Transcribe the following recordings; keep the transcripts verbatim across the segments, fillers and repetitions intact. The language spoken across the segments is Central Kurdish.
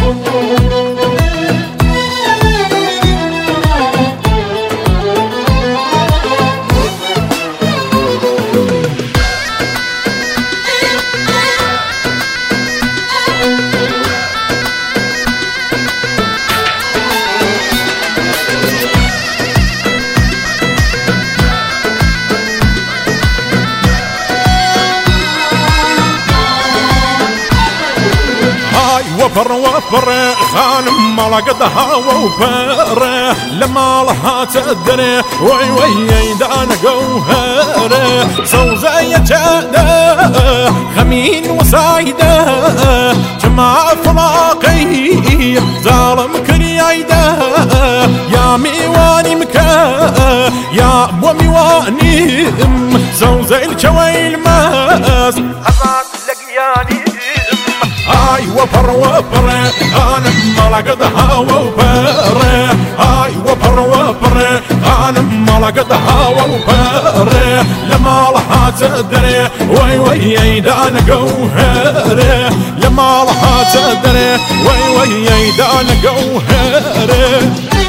وفر وفر خانم ملقدها وفر لما لها تدري وي وي دان قوهر سوزي جاده خمين وسايده جمع فلاقي ظالم كريايده يا ميواني مكا يا وميواني سوزي الجويل ماس أبعد لقياني هاي وفر وفر انا ملقدها وفر هاي وفر وفر انا ملقدها وفر لما لها تدري وي وي دان قوهر لما لها تدري وي وي دان قوهر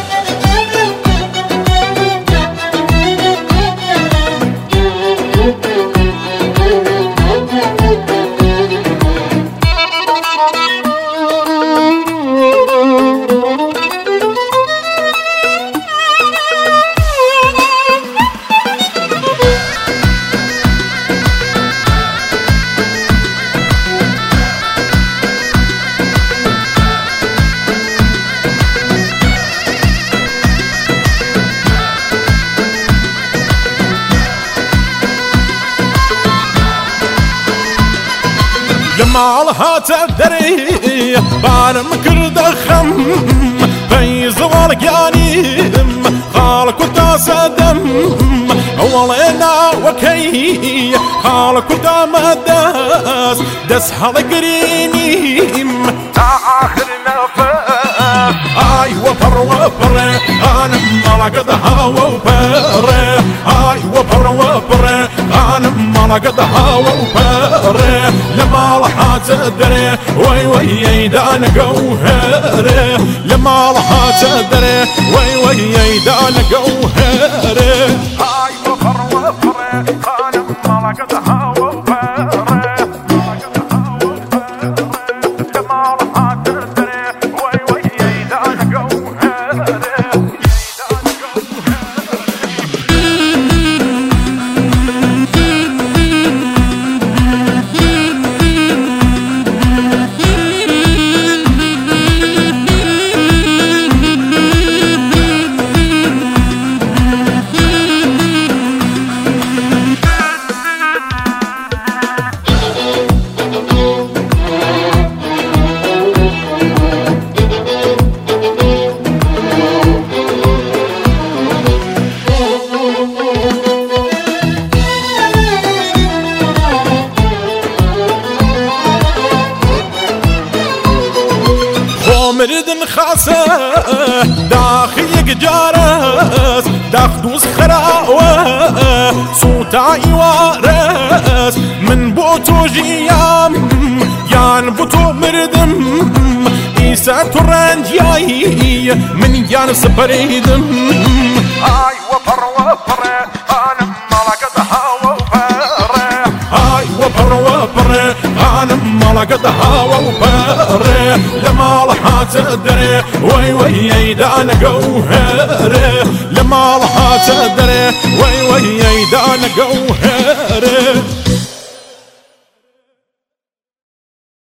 لمالها تدري بارم كرد خم فيز والقيانيم خالك وتاسدم ولينا وكي خالك وتامداس دس حلقرينيم تا آخر نفس هاي وفر وفر انا ملقدها وفر هاي وفر وفر انا ملقدها وفر لما لها تدري وي وي دان قوهر لما لها تدري وي وي دان قوهر هاي وفر وفر انا ملقدها وفر لما لها تدري وي وي دان قوهر مردن خاصة داخل جارس داخدوس خراوة صوتاي وارس من بوتو جيام يان بوتو مردم إيسا ترانج ياي من يان سبريدم هاي وفر وفر أنا ملقدها وفر هاي وفر وفر أنا ملقدها وفر لما لها تدري وي وي دان قوهر لما لها تدري وي وي دان قوهر